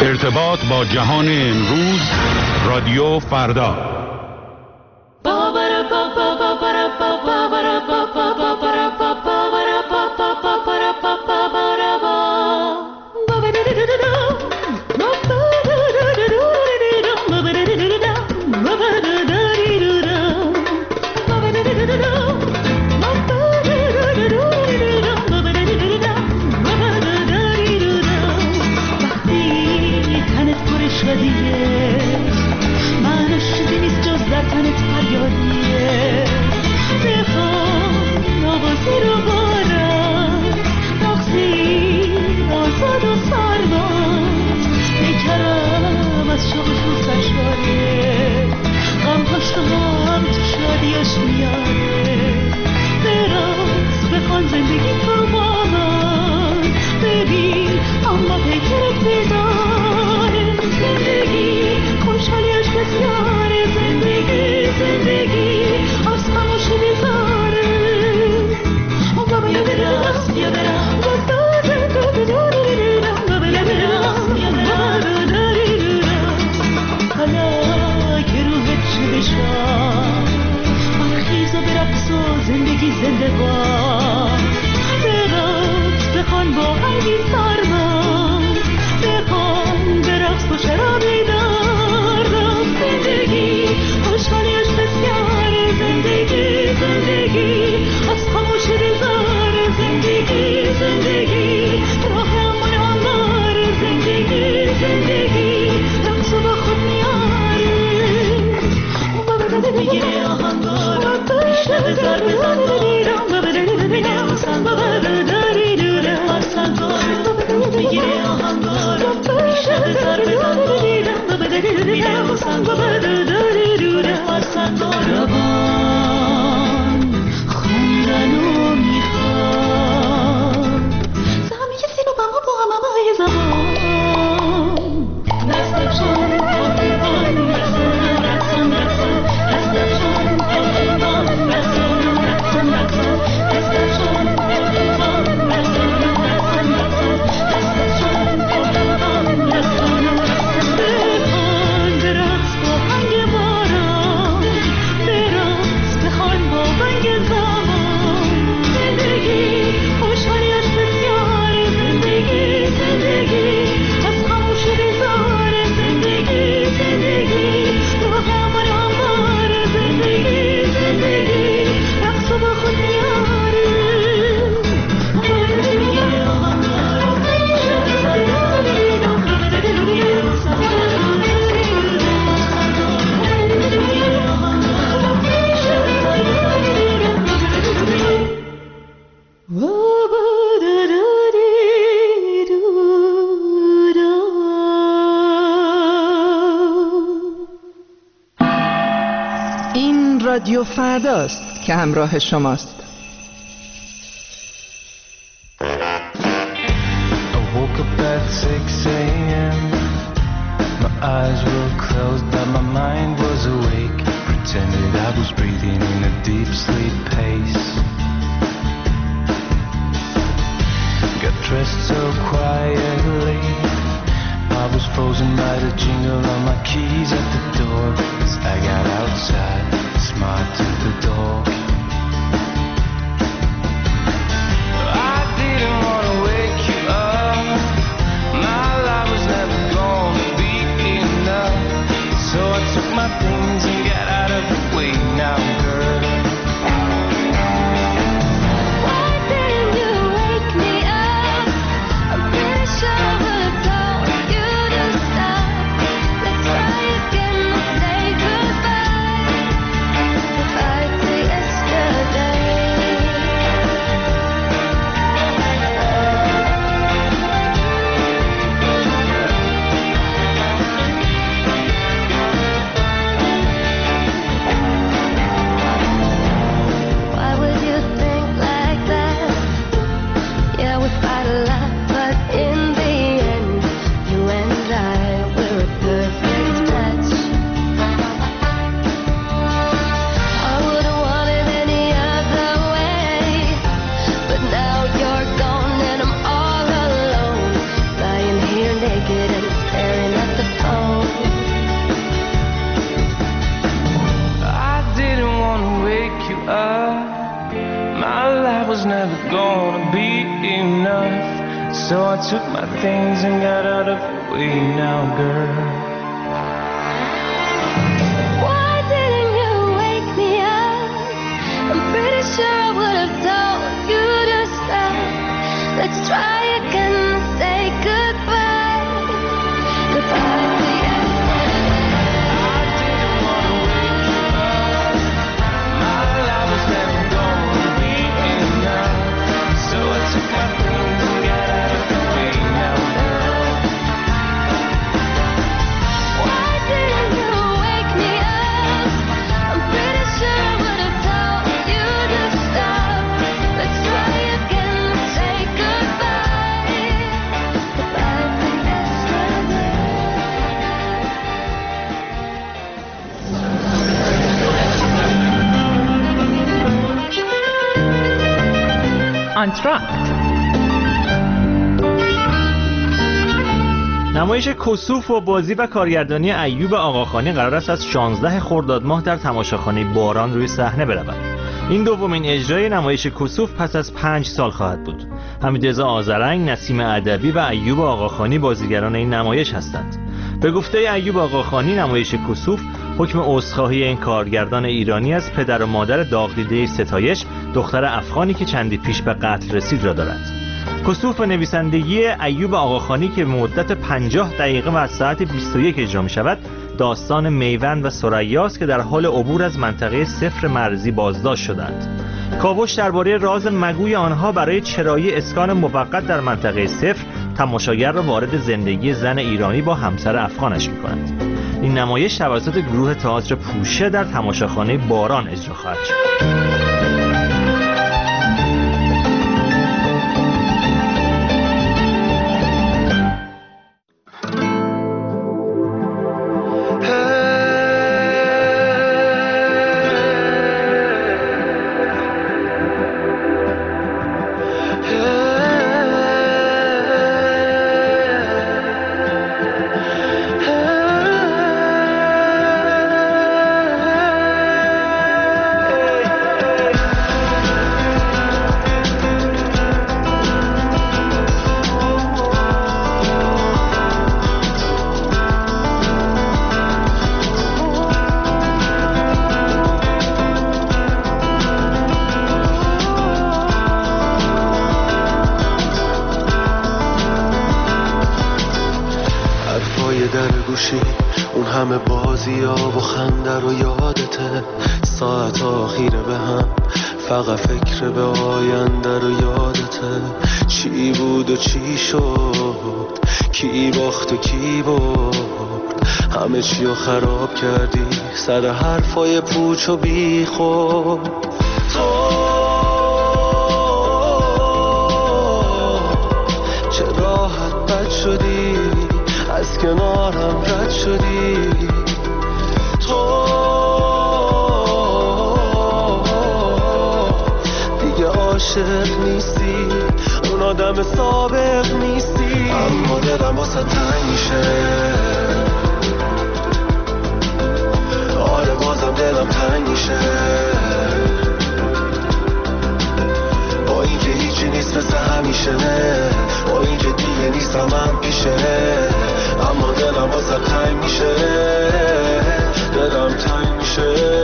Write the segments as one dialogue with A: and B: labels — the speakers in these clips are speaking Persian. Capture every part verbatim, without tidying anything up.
A: ارتباط با جهان امروز، رادیو فردا.
B: رادیو فرداست که همراه شماست.
C: I woke up at six a.m. My eyes were closed but my mind was awake. Pretended I was breathing in a deep sleep pace. Got dressed so quietly, I was frozen by the jingle of my keys at the door. As I got outside, smart to the dog. I didn't want to wake you up. My life was never gonna be enough. So I took my things and got out of the way now, girl.
D: Why didn't you wake me up? I'm pretty sure I would've told you to stop. Let's try again, let's say goodbye. Goodbye to yesterday. Why would you think like that? Yeah, we fight a lot, but in the end, you and I, we're a perfect match. I wouldn't want it any other way, but now you're gone and I'm all alone, lying here naked and staring
C: So I took my things and got out of your way now, girl.
D: Why didn't you wake me up? I'm pretty sure I would have told you to stop. Let's try again and say goodbye. Goodbye to yesterday.
C: I didn't wanna wake you up. My life was never gonna be enough. So I took my things and got out of your way now, girl.
D: Why didn't you wake me up? I'm pretty sure I would have told you to stop. Let's try again and say goodbye. Goodbye to yesterday.
B: آنتراکت.
E: نمایش کسوف و بازی و کارگردانی ایوب آقاخانی قرار است از شانزده خرداد ماه در تماشاخانه باران روی صحنه برود. این دومین اجرای نمایش کسوف پس از پنج سال خواهد بود. حمیدرضا آذرنگ، نسیم ادبی و ایوب آقاخانی بازیگران این نمایش هستند. به گفته ایوب آقاخانی، نمایش کسوف حکم عذرخواهی این کارگردان ایرانی از پدر و مادر داغ‌دیده ستایش، دختر افغانی که چندی پیش به قتل رسید را دارد. کسوف به نویسندگی ایوب آقاخانی که به مدت پنجاه دقیقه و از ساعت بیست و یک اجرا می شود، داستان میوند و ثریاست که در حال عبور از منطقه صفر مرزی بازداشت شدند. کاوش درباره راز مگوی آنها برای چرایی اسکان موقت در منطقه صفر تماشاگر را وارد زندگی زن ایرانی با همسر افغانش می کند. این نمایش توسط گروه تئاتر پوشه در تماشاخانه باران اجرا خواهد شد.
F: اون همه بازی ها و خنده رو یادته، ساعت آخیره به هم فقط فکر به آینده رو یادته. چی بود و چی شد، کی باخت و کی برد، همه چی رو خراب کردی سر حرفای پوچ و بی خود. تو چه راحت بد شدی، از کنارم رد شدی. تو دیگه عاشق نیستی، اون آدم سابق نیستی. اما دلم واسه تنگ میشه، آره بازم دلم تنگ میشه. با اینکه هیچی نیست مثل همیشه، با اینکه دیگه نیستم من پیشه، اما دلم واسه تنگ میشه، دلم تنگ میشه.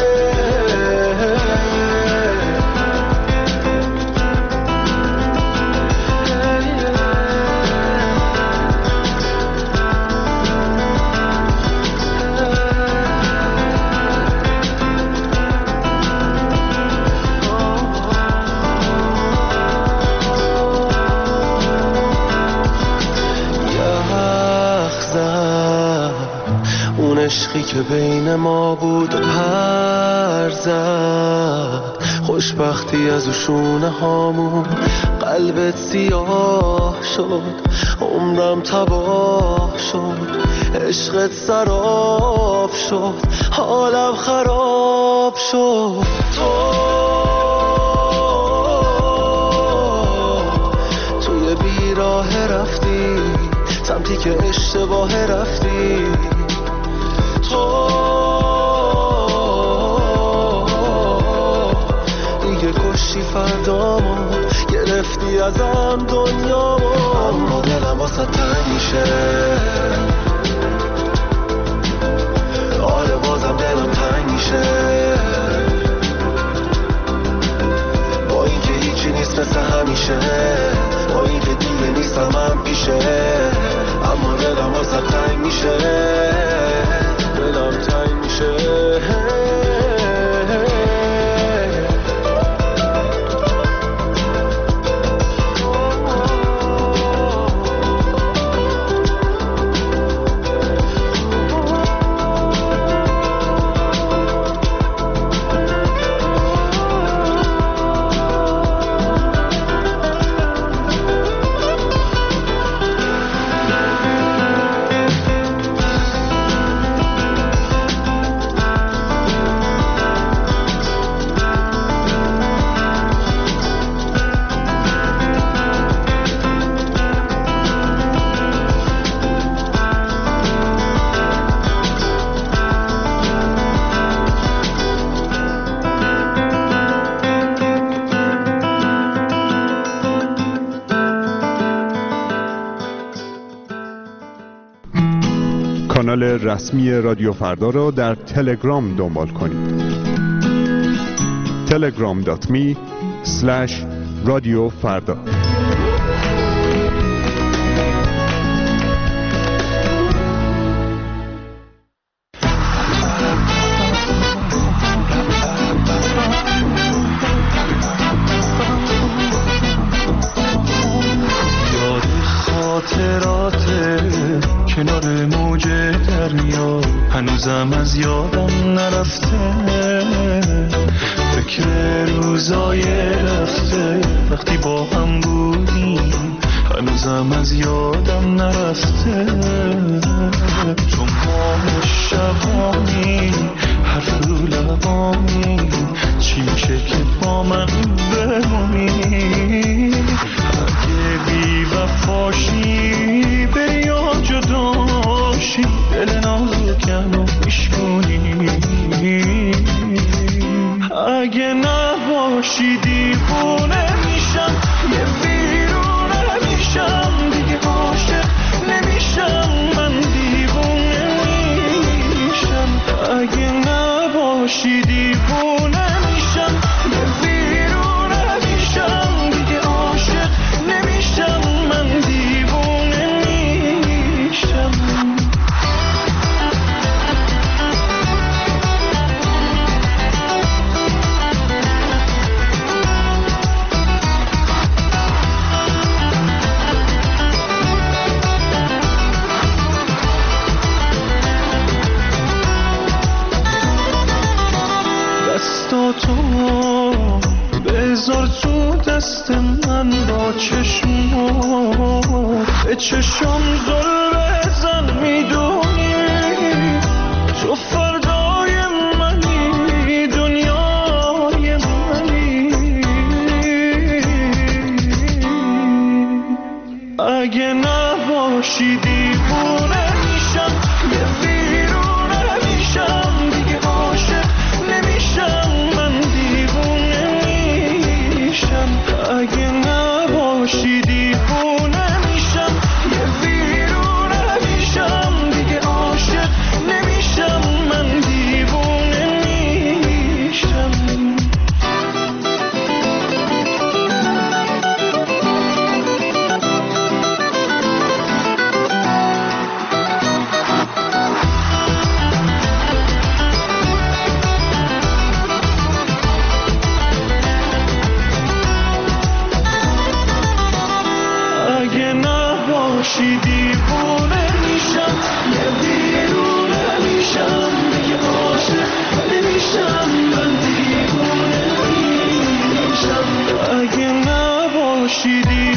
F: عشقی که بین ما بود و پر زد، خوشبختی از شونه هامون قلبت سیاه شد، عمرم تباه شد، عشقت سراب شد، حالم خراب شد. تو توی بیراه رفتی، سمتی که اشتباه رفتی. تو دیگه کشتی فردامو، گرفتی ازم دنیامو. واسه تنگ میشه. آره بازم دلم تنگ میشه، با اینکه هیچی نیست مثل همیشه، با اینکه دیگه نیستم من پیشه، اما دلم واسه تنگ میشه، دلم تنگ میشه.
G: کانال رسمی رادیو فردا را در تلگرام دنبال کنید. تلگرام دات می اسلش رادیو فردا.
F: کنار موج دریا هنوزم از یادم نرفته، فکر روزای رفته وقتی با هم بودیم هنوزم از یادم نرفته. چون ما شبانی حرف رو لبانی چی میشه که با من بمونی؟ اگه بی وفاشی بری یا جداشی دل نازکم رو میشکنی، اگه نباشی دیوونه میشم، یه بیرونه میشم، دیگه عاشق نمیشم، من دیوونه میشم. اگه نباشی دیوونه میشم، یه بیرونه میشم، دیگه عاشق نمیشم، من دیوونه میشم. دستاتو بذار تو دست من، با چشمات به چشم زل بزن، میدونی تو فردای منی، دنیای منی. اگه نباشی دیوونه میشم، یه بیرونه میشم، دیگه عاشق نمیشم، من دیوونه میشم. اگه نباشی دیوونه میشم، یه بیرونه میشم، دیگه عاشق نمیشم، من دیوونه میشم. اگه نباشی دیوونه میشم، یه بیرونه میشم، دیگه عاشق نمیشم، من دیوونه میشم. اگه نباشی دیوونه